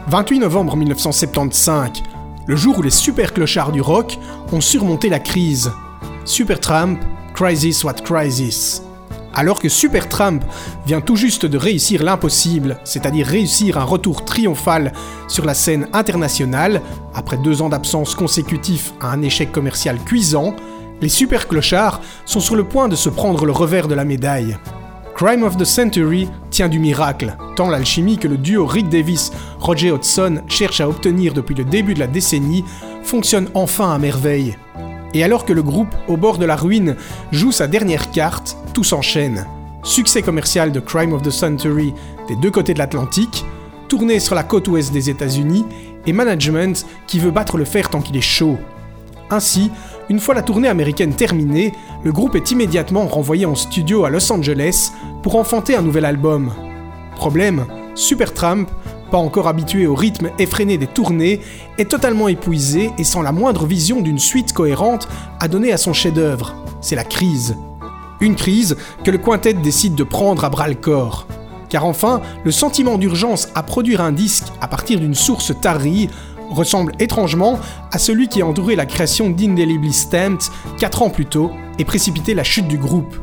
28 novembre 1975, le jour où les super clochards du rock ont surmonté la crise. Supertramp, Crisis What Crisis. Alors que Supertramp vient tout juste de réussir l'impossible, c'est-à-dire réussir un retour triomphal sur la scène internationale, après 2 ans d'absence consécutifs à un échec commercial cuisant, les super clochards sont sur le point de se prendre le revers de la médaille. Crime of the Century tient du miracle, tant l'alchimie que le duo Rick Davies-Roger Hodgson cherche à obtenir depuis le début de la décennie fonctionne enfin à merveille. Et alors que le groupe, au bord de la ruine, joue sa dernière carte, tout s'enchaîne. Succès commercial de Crime of the Century des 2 côtés de l'Atlantique, tournée sur la côte ouest des États-Unis, et management qui veut battre le fer tant qu'il est chaud. Ainsi, une fois la tournée américaine terminée, le groupe est immédiatement renvoyé en studio à Los Angeles pour enfanter un nouvel album. Problème, Supertramp, pas encore habitué au rythme effréné des tournées, est totalement épuisé et sans la moindre vision d'une suite cohérente à donner à son chef-d'œuvre. C'est la crise. Une crise que le quintet décide de prendre à bras-le-corps. Car enfin, le sentiment d'urgence à produire un disque à partir d'une source tarie ressemble étrangement à celui qui a entouré la création d'Indelibly Stamped 4 ans plus tôt et précipité la chute du groupe.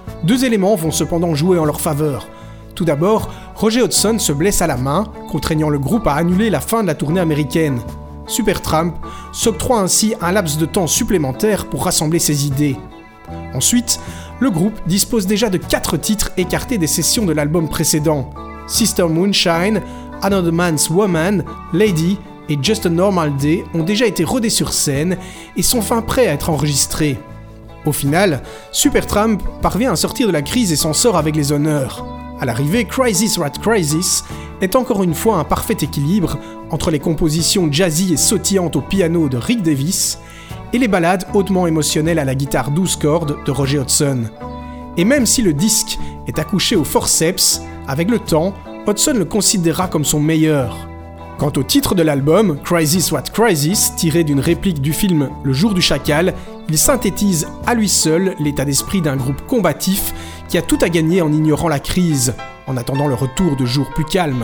2 éléments vont cependant jouer en leur faveur. Tout d'abord, Roger Hodgson se blesse à la main, contraignant le groupe à annuler la fin de la tournée américaine. Supertramp s'octroie ainsi un laps de temps supplémentaire pour rassembler ses idées. Ensuite, le groupe dispose déjà de 4 titres écartés des sessions de l'album précédent. Sister Moonshine, Another Man's Woman, Lady et Just a Normal Day ont déjà été rodés sur scène et sont fin prêts à être enregistrés. Au final, Supertramp parvient à sortir de la crise et s'en sort avec les honneurs. À l'arrivée, Crisis What Crisis est encore une fois un parfait équilibre entre les compositions jazzy et sautillantes au piano de Rick Davies et les ballades hautement émotionnelles à la guitare 12 cordes de Roger Hodgson. Et même si le disque est accouché au forceps, avec le temps, Hodgson le considérera comme son meilleur. Quant au titre de l'album, Crisis What Crisis, tiré d'une réplique du film Le Jour du Chacal, il synthétise à lui seul l'état d'esprit d'un groupe combatif qui a tout à gagner en ignorant la crise, en attendant le retour de jours plus calmes.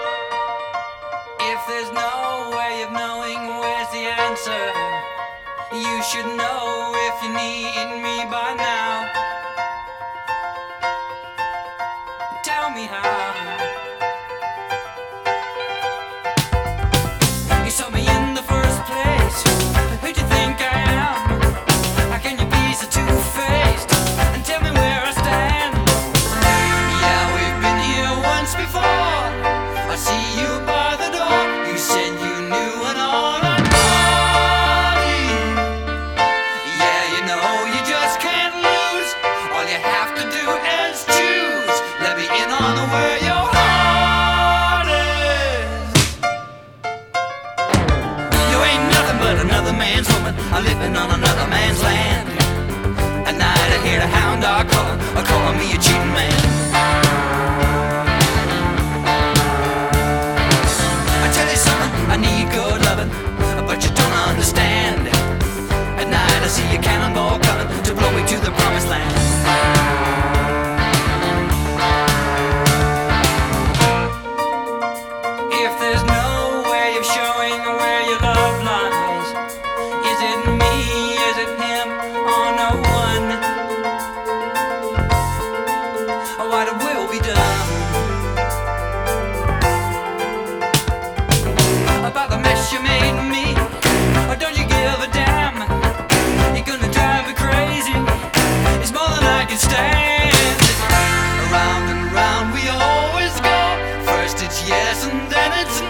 Living on another man's land. At night I hear the hound dog calling me a cheating man. I tell you something, I need good loving, but you don't understand. At night I see a cannonball coming to blow me to the promised land. If there's no way of showing where your love lies, is it me, is it him, or no one? What will be done about the mess you made of me? Or don't you give a damn? You're gonna drive me crazy, it's more than I can stand. Around and round we always go. First it's yes and then it's